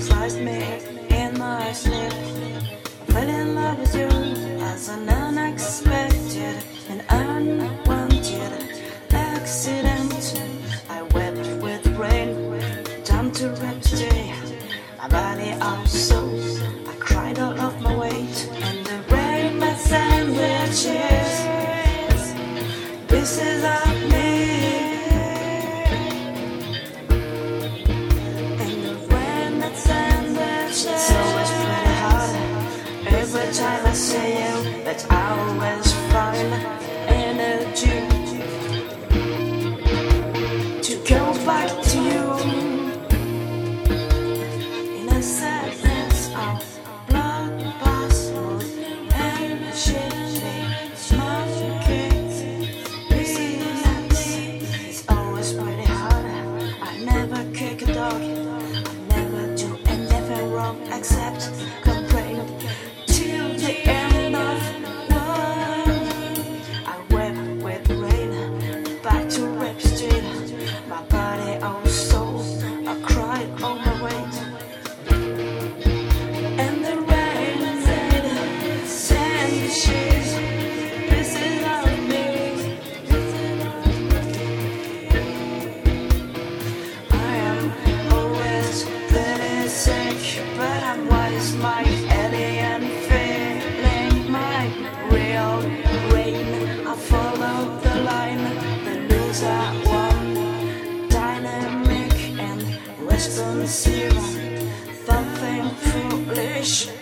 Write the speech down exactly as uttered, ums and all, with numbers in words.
surprised me in my sleep. I fell in love with you as an unexpected and unwanted accident. I wept with rain down to Rhapsody. My body also, I cried all of my weight, and the rain made sandwiches, pieces of me. And the rain made sandwiches. It's always pretty hard every time I see you, but I always find energy to go back to you. Sadness of blood, password, and shitty smoking. It's always pretty hard. I never kick a dog. I never do anything wrong except complain till the end of world. I wept with rain back to Rip Street. My body also, I cried on my weight. But I'm wise, my alien feeling, my real brain. I follow the line, the loser one, dynamic and responsive, something foolish.